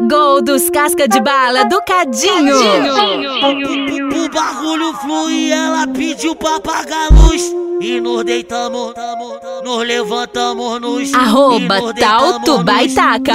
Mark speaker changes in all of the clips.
Speaker 1: Gol dos casca de bala do Cadinho.
Speaker 2: O bagulho flui e ela pediu pra apagar a luz. E nos deitamos, nos levantamos nos
Speaker 1: Arroba Talto Baitaca.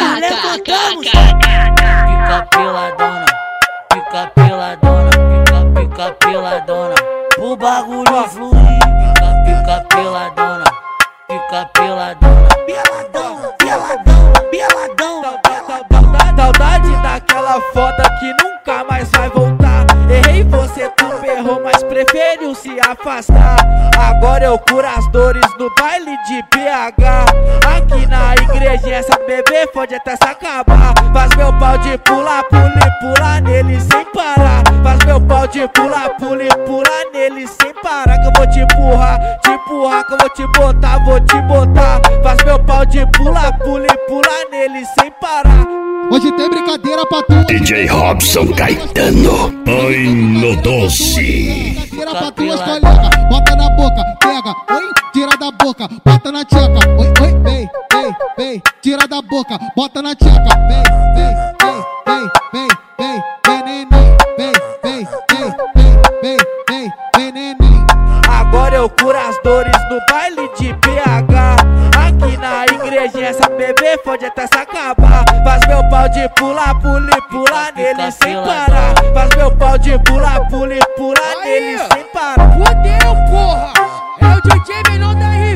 Speaker 2: Fica peladona, fica peladona, fica peladona. O bagulho flui, fica peladona, fica peladona. Peladão, peladão, peladão.
Speaker 3: Saudade daquela foda que nunca mais vai voltar. Errei, você tu errou, mas preferiu se afastar. Agora eu curo as dores no baile de PH. Aqui na igreja essa bebê pode até se acabar. Faz meu pau de pular, pular nele sem parar. Faz meu pau de pular, pular nele sem parar. Que eu vou te empurrar, que eu vou te botar. Faz meu pau de pular, pular nele sem parar.
Speaker 4: Hoje tem brincadeira pra tu.
Speaker 5: DJ Robson Caetano, ai no doce.
Speaker 4: Brincadeira pra tuas colegas. Bota na boca, pega, oi, tira da boca, bota na tcheca. Oi, oi, vem, tira da boca, bota na tcheca. Vem, neném. Vem, neném.
Speaker 3: Agora eu curo as dores no baile de PH. Aqui na igreja essa bebê pode até se acabar. Faz meu pau de pular, pular nele sem parar. Faz meu pau de pular nele sem parar.
Speaker 6: Fudeu, porra! É o DJ menor da